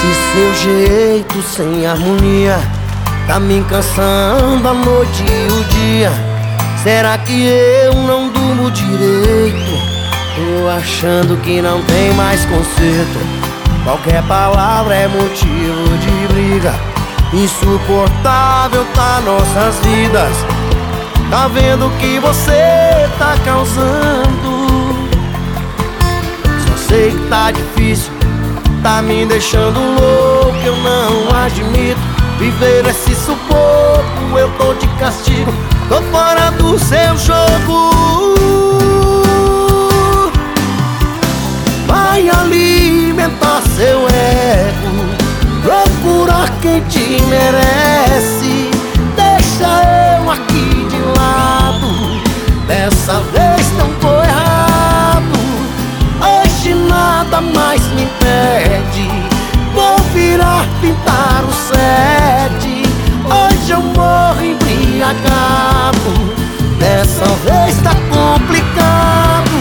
Esse seu jeito sem harmonia tá me cansando a noite e o dia. Será que eu não durmo direito? Tô achando que não tem mais conserto. Qualquer palavra é motivo de briga. Insuportável tá nossas vidas. Tá vendo o que você tá causando? Só sei que tá difícil, tá me deixando louco. Eu não admito viver esse sufoco. Eu tô de castigo, tô fora do seu jogo. Vai alimentar seu ego, procurar quem te merece. Deixa eu aqui de lado, dessa vez não tô errado. Hoje nada mais me impede, vou virar pintar o set. Hoje eu morro embriagado, dessa vez tá complicado.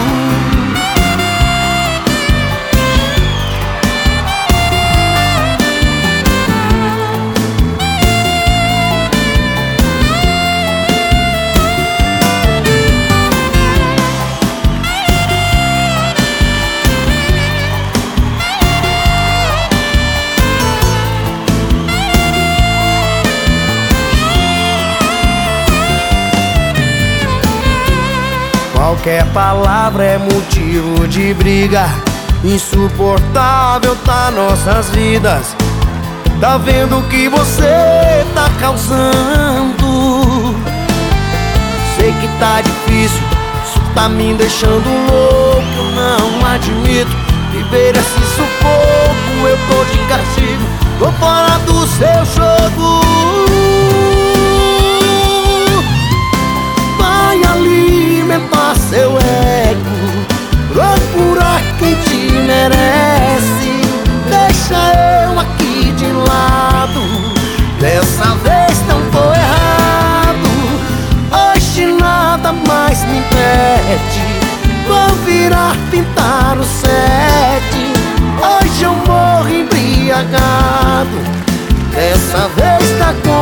Qualquer palavra é motivo de briga. Insuportável tá nossas vidas. Tá vendo o que você tá causando? Sei que tá difícil, isso tá me deixando louco. Eu não admito viver esse sufoco. Eu tô de castigo, tô fora do seu jogo. Vai alimentar seu ego, procurar quem te merece. Deixa eu aqui de lado, dessa vez não tô errado. Hoje nada mais me impede, vou virar pintar o set. Hoje eu morro embriagado, dessa vez tá com